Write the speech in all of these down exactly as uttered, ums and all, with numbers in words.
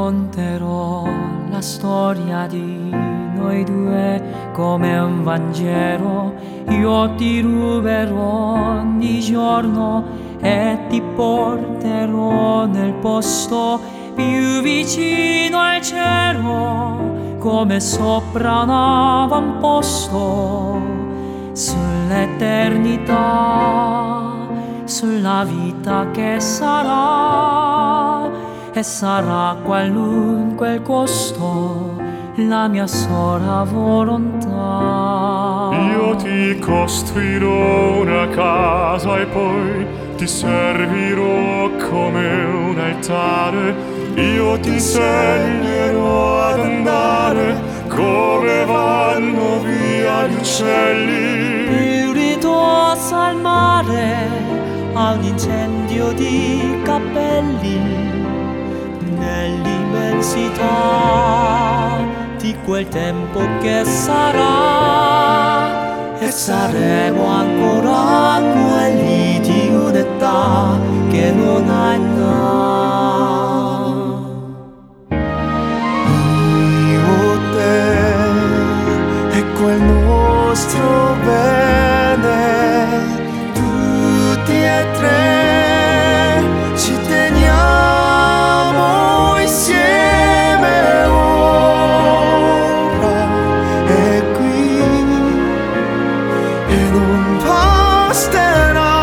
racconterò la storia di noi due come un Vangelo. Io ti ruberò di giorno e ti porterò nel posto più vicino al cielo, come sopra un avamposto, sull'eternità, sulla vita che sarà, e sarà qualunque il costo, la mia sola volontà. Io ti costruirò una casa e poi ti servirò come un altare. Io ti insegnerò ad andare come vanno via gli uccelli. Più ridosso al mare, a un incendio di capelli, nell'immensità di quel tempo che sarà, e saremo ancora quelli di un'età che non ha età. Io, te e quel nostro bene, tutti e tre ci teniamo insieme ora e qui, e non basterà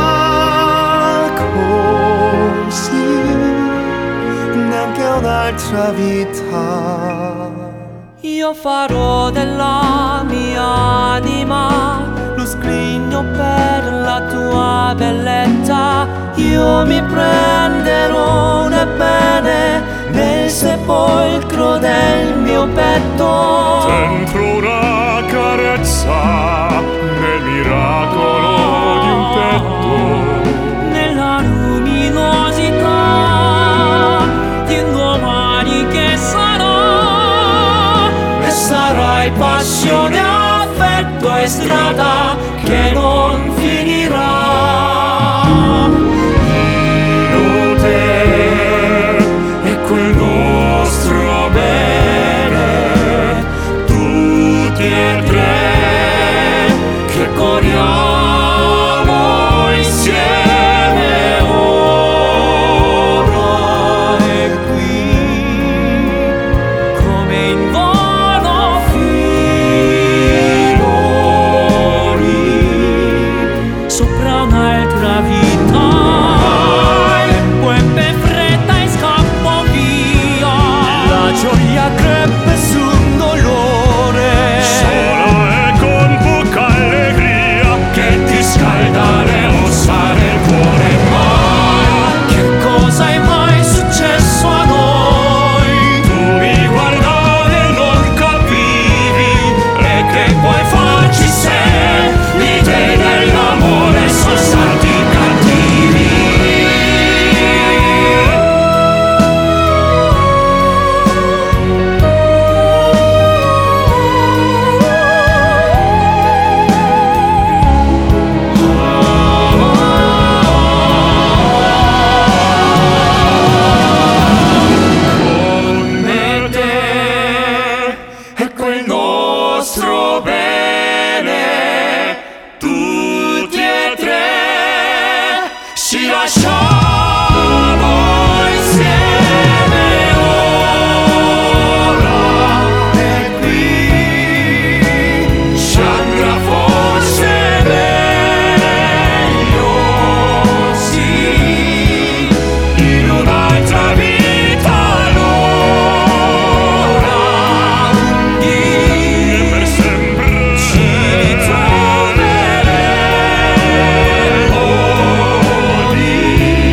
così neanche un'altra vita. Io farò della mia anima lo scrigno per la tua bellezza. Io mi prenderò un bene nel sepolcro del mio petto, Dentro una carezza, nel miracolo di un petto, nella luminosità di un domani che sarà, e sarai passione, affetto e strada che non finirà. io, te e quel nostro bene, tutti e tre che corriamo insieme ora E qui, come in volo finori, sopra un'altra vita, ebbe fretta e scappò via. La gioia crebbe su un dolore, sola e con poca allegria, che ti scalda le ossa del cuore. Ma che cosa è mai successo a noi? tu mi guardavi e non capivi, E che puoi farci se l'idea dell'amore sono stati cattivi? Con me te e quel nostro bene, tutti e tre ci lasciamo insieme ora e qui, ci andrà forse meglio, sì, in un'altra vita allora, e per sempre ci ritroveremo lì.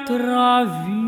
un'altra vita.